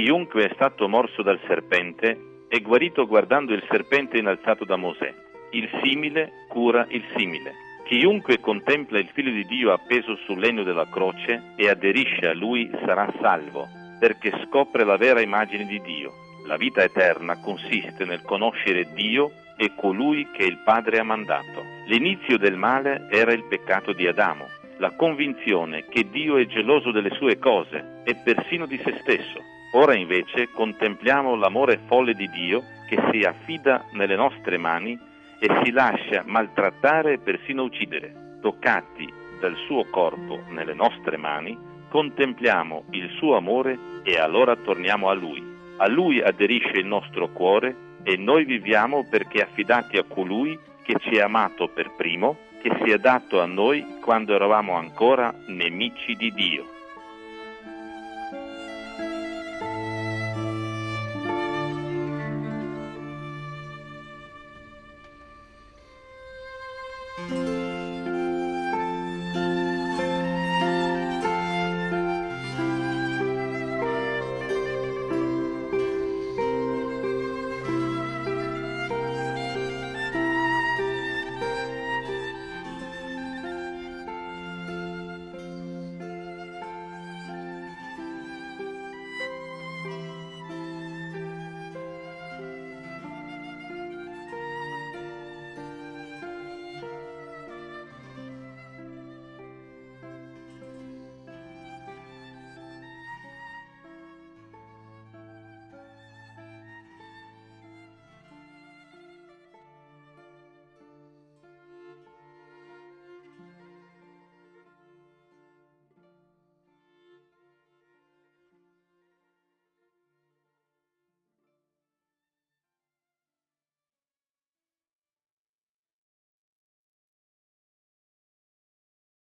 Chiunque è stato morso dal serpente è guarito guardando il serpente innalzato da Mosè. Il simile cura il simile. Chiunque contempla il Figlio di Dio appeso sul legno della croce e aderisce a Lui sarà salvo, perché scopre la vera immagine di Dio. La vita eterna consiste nel conoscere Dio e colui che il Padre ha mandato. L'inizio del male era il peccato di Adamo, la convinzione che Dio è geloso delle sue cose e persino di se stesso. Ora invece contempliamo l'amore folle di Dio che si affida nelle nostre mani e si lascia maltrattare e persino uccidere. Toccati dal suo corpo nelle nostre mani, contempliamo il suo amore e allora torniamo a Lui. A Lui aderisce il nostro cuore e noi viviamo perché affidati a colui che ci ha amato per primo, che si è dato a noi quando eravamo ancora nemici di Dio.